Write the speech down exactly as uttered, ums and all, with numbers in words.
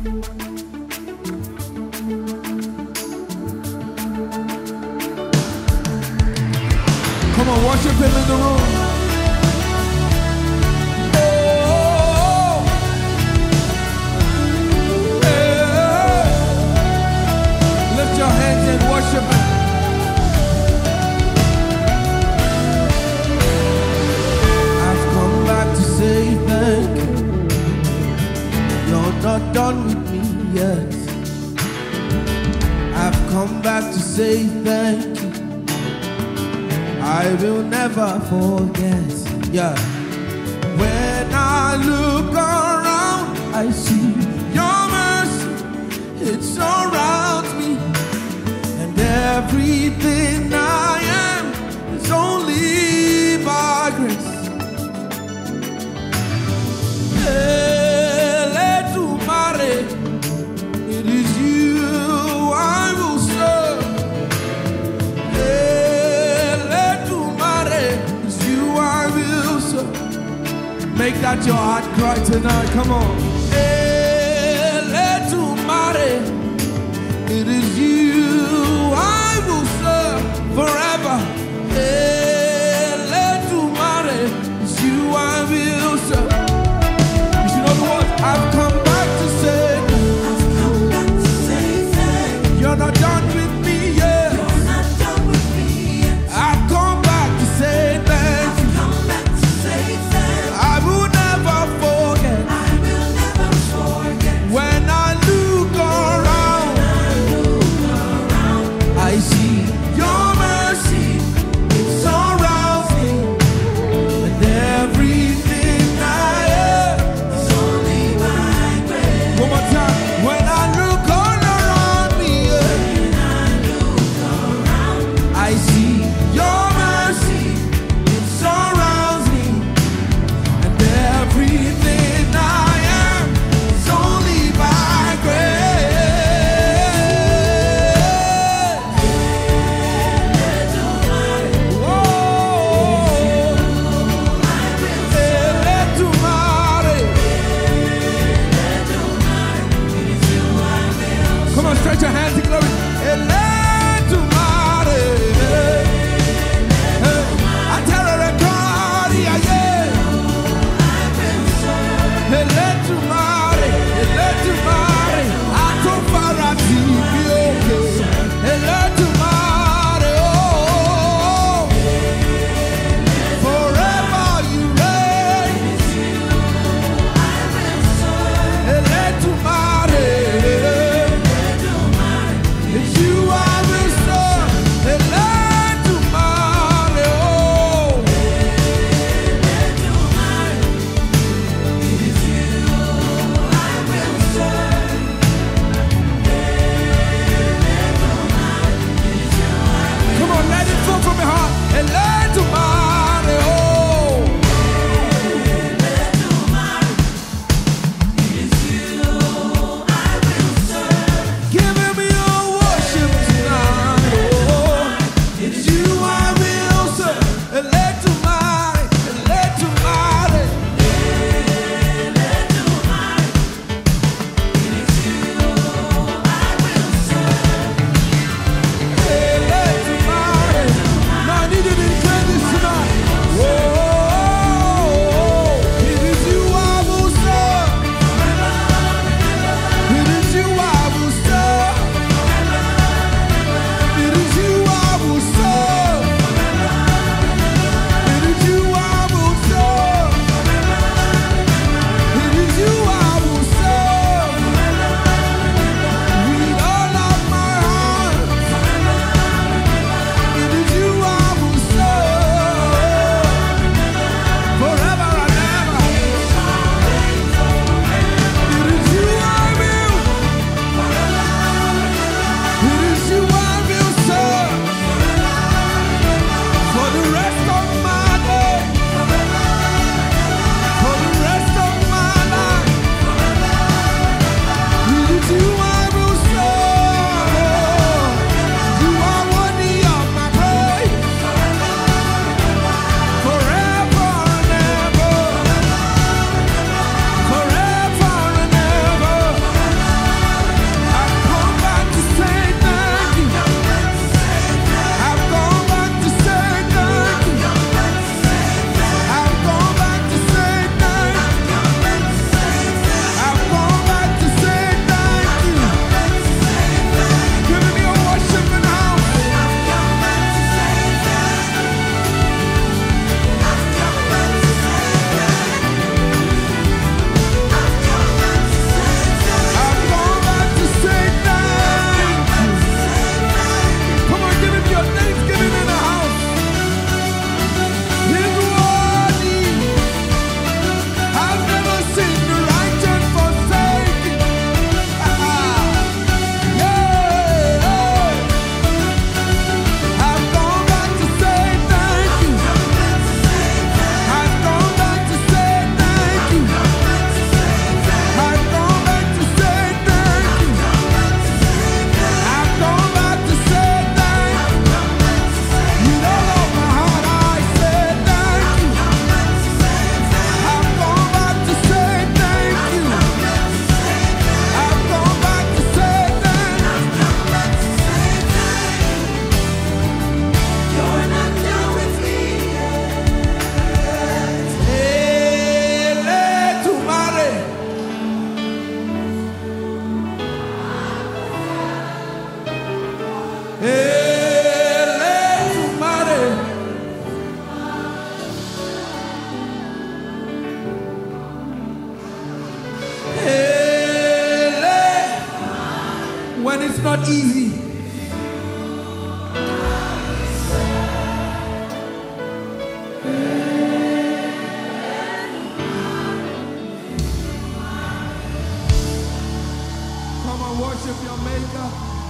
Come on, worship him in the room. Oh, hey. Lift your hands and worship him. I've come back to say thank you. You're not done with me yet. I've come back to say thank you. I will never forget, yeah. When I look around, I see your mercy, it surrounds me. And everything I am is only by grace. Eletumare, it is you I will serve. Make that your heart cry tonight, come on. Eletumare, it is you I will serve forever. Eletumare, it's you I will serve. You should know the words. I've come back to say, I've come back to say thank you. You're not done with me yet. You're not done with me yet. I've come back to say thank you. I've come back to say thank you. I will never forget. I will never not easy. Come on, worship your Maker.